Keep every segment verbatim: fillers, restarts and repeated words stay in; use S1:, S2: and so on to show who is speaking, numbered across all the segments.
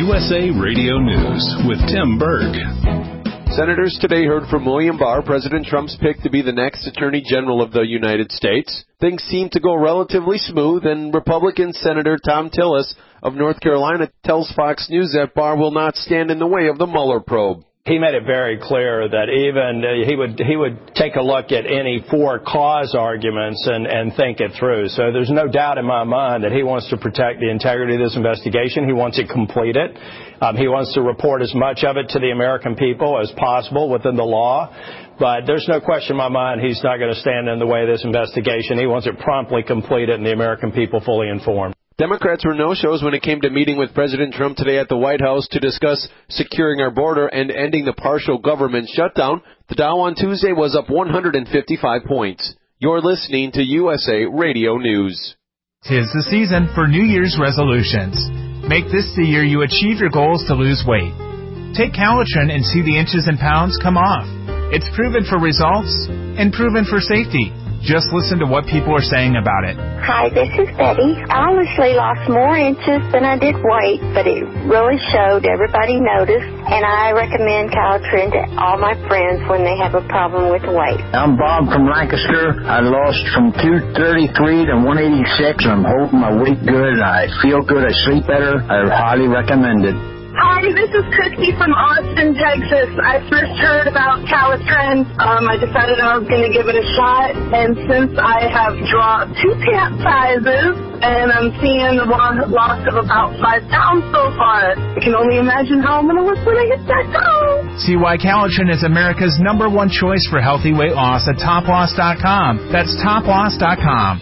S1: U S A Radio News with Tim Berg.
S2: Senators today heard from William Barr, President Trump's pick to be the next Attorney General of the United States. Things seem to go relatively smooth, and Republican Senator Thom Tillis of North Carolina tells Fox News that Barr will not stand in the way of the Mueller probe.
S3: He made it very clear that even uh, he would he would take a look at any for cause arguments and, and think it through. So there's no doubt in my mind that he wants to protect the integrity of this investigation. He wants it completed. Um, he wants to report as much of it to the American people as possible within the law. But there's no question in my mind he's not going to stand in the way of this investigation. He wants it promptly completed and the American people fully informed.
S2: Democrats were no-shows when it came to meeting with President Trump today at the White House to discuss securing our border and ending the partial government shutdown. The Dow on Tuesday was up one hundred fifty-five points. You're listening to U S A Radio News.
S4: 'Tis the season for New Year's resolutions. Make this the year you achieve your goals to lose weight. Take Calitrin and see the inches and pounds come off. It's proven for results and proven for safety. Just listen to what people are saying about it.
S5: Hi, this is Betty. I honestly lost more inches than I did weight, but it really showed. Everybody noticed, and I recommend Calitrin to all my friends when they have a problem with weight.
S6: I'm Bob from Lancaster. I lost from two thirty-three to one eighty-six. I'm holding my weight good. I feel good. I sleep better. I highly recommend it.
S7: Hi, this is Christy from Austin, Texas. I first heard about Calitrin. Um, I decided I was going to give it a shot, and since I have dropped two pant sizes, and I'm seeing a loss of about five pounds so far, I can only imagine how I'm going to look when I hit that goal.
S4: See why Calitrin is America's number one choice for healthy weight loss at top loss dot com. That's top loss dot com.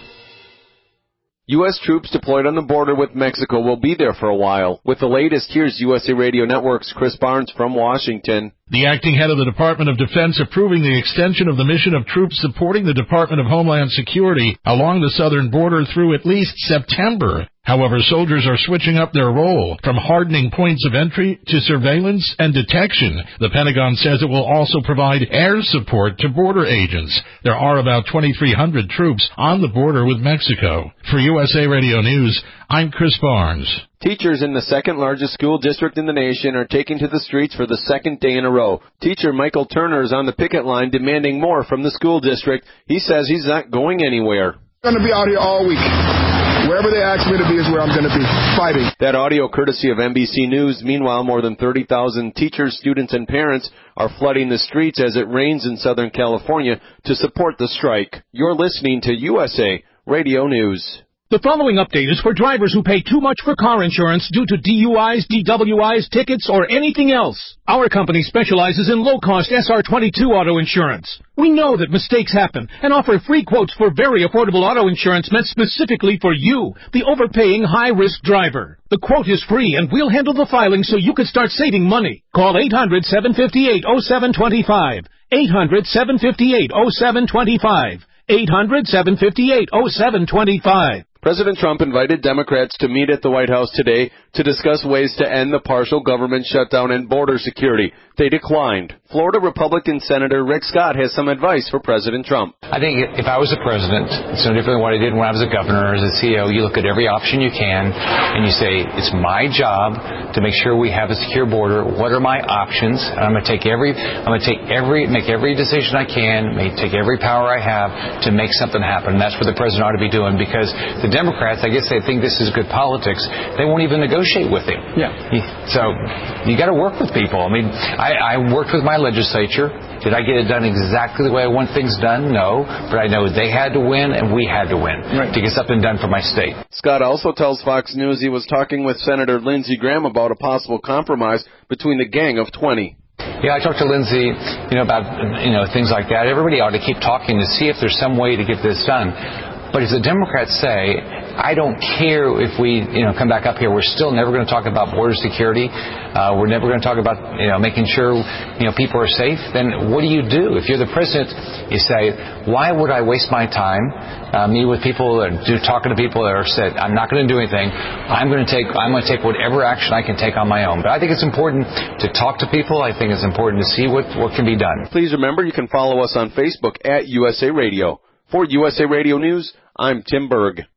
S2: U S troops deployed on the border with Mexico will be there for a while. With the latest, here's U S A Radio Network's Chris Barnes from Washington.
S8: The acting head of the Department of Defense approving the extension of the mission of troops supporting the Department of Homeland Security along the southern border through at least September. However, soldiers are switching up their role from hardening points of entry to surveillance and detection. The Pentagon says it will also provide air support to border agents. There are about twenty-three hundred troops on the border with Mexico. For U S A Radio News, I'm Chris Barnes.
S2: Teachers in the second largest school district in the nation are taking to the streets for the second day in a row. Teacher Michael Turner is on the picket line demanding more from the school district. He says he's not going anywhere.
S9: I'm going to be out here all week. Wherever they ask me to be is where I'm going to be, fighting.
S2: That audio courtesy of N B C News. Meanwhile, more than thirty thousand teachers, students, and parents are flooding the streets as it rains in Southern California to support the strike. You're listening to U S A Radio News.
S10: The following update is for drivers who pay too much for car insurance due to D U Is, D W Is, tickets, or anything else. Our company specializes in low-cost S R twenty-two auto insurance. We know that mistakes happen and offer free quotes for very affordable auto insurance meant specifically for you, the overpaying high-risk driver. The quote is free, and we'll handle the filing so you can start saving money. Call eight hundred, seven five eight, oh seven two five. eight hundred, seven five eight, oh seven two five. eight hundred, seven five eight, oh seven two five.
S2: President Trump invited Democrats to meet at the White House today to discuss ways to end the partial government shutdown and border security. They declined. Florida Republican Senator Rick Scott has some advice for President Trump.
S11: I think if I was a president, it's no different than what I did when I was a governor or as a C E O. You look at every option you can, and you say, it's my job to make sure we have a secure border. What are my options? And I'm going to take every, I'm going to take every, make every decision I can, may take every power I have to make something happen. And that's what the president ought to be doing, because the Democrats, I guess they think this is good politics. They won't even negotiate with him.
S10: Yeah.
S11: So you got to work with people. I mean, I, I worked with my legislature. Did I get it done exactly the way I want things done? No. But I know they had to win and we had to win right. to get something done for my state.
S2: Scott also tells Fox News he was talking with Senator Lindsey Graham about a possible compromise between the Gang of twenty.
S11: Yeah, I talked to Lindsey, you know, about, you know, things like that. Everybody ought to keep talking to see if there's some way to get this done. But as the Democrats say, I don't care if we, you know, come back up here. We're still never going to talk about border security. Uh, we're never going to talk about, you know, making sure, you know, people are safe. Then what do you do? If you're the president, you say, why would I waste my time, uh, meet with people and do talking to people that are said, I'm not going to do anything. I'm going to take, I'm going to take whatever action I can take on my own. But I think it's important to talk to people. I think it's important to see what, what can be done.
S2: Please remember you can follow us on Facebook at U S A Radio. For U S A Radio News, I'm Tim Berg.